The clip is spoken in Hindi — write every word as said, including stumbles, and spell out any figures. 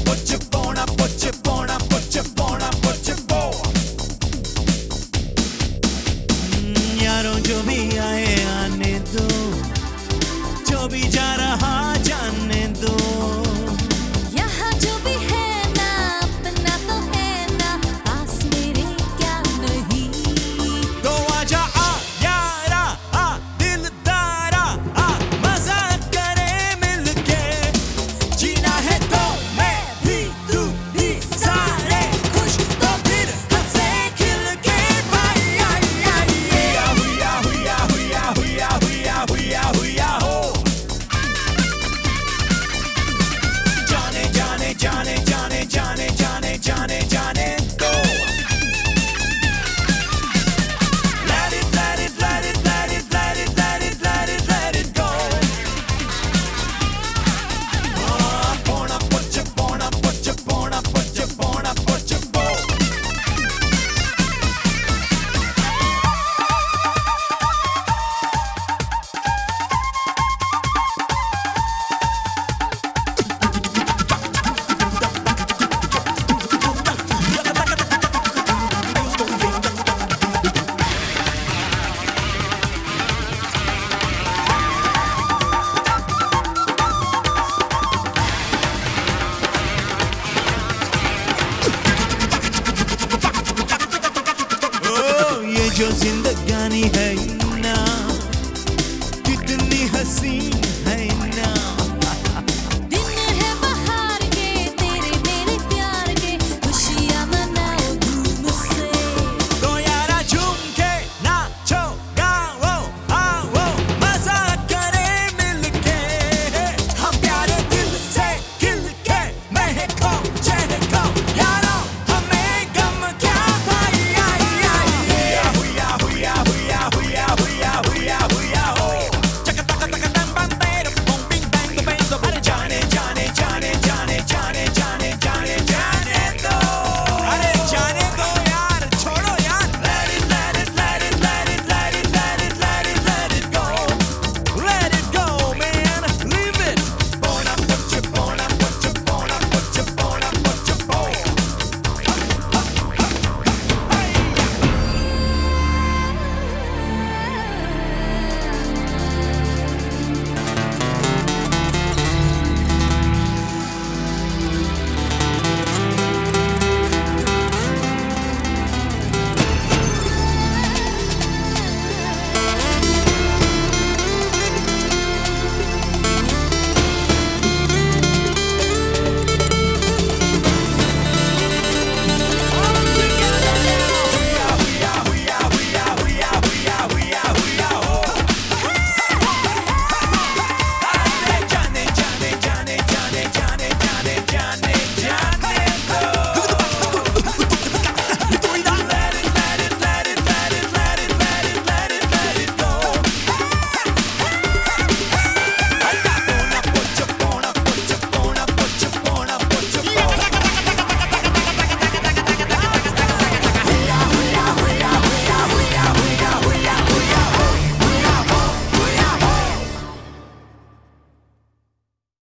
यारों जो भी आए आने दो, जो भी जा रहा जाने दो। यहाँ जो भी है ना अपना तो है ना, पास मेरे क्या नहीं। तो आजा आ यारा आ दिलदारा आ, मजा करे मिलके। जीना है तो मैं भी तू भी सारे खुश, तो फिर हंसे खिल के भाई। हुया हुया हुया हुया हुया हुया हुया हुया हो। जाने जाने जाने जाने जाने जाने जाने जाने दो। Let it let it let it let it let it let it let it let it go. Ah, pona pocha pona pocha pona pocha pona pocha po. ये जो जिंदगानी है ना, कितनी हसीन है ना।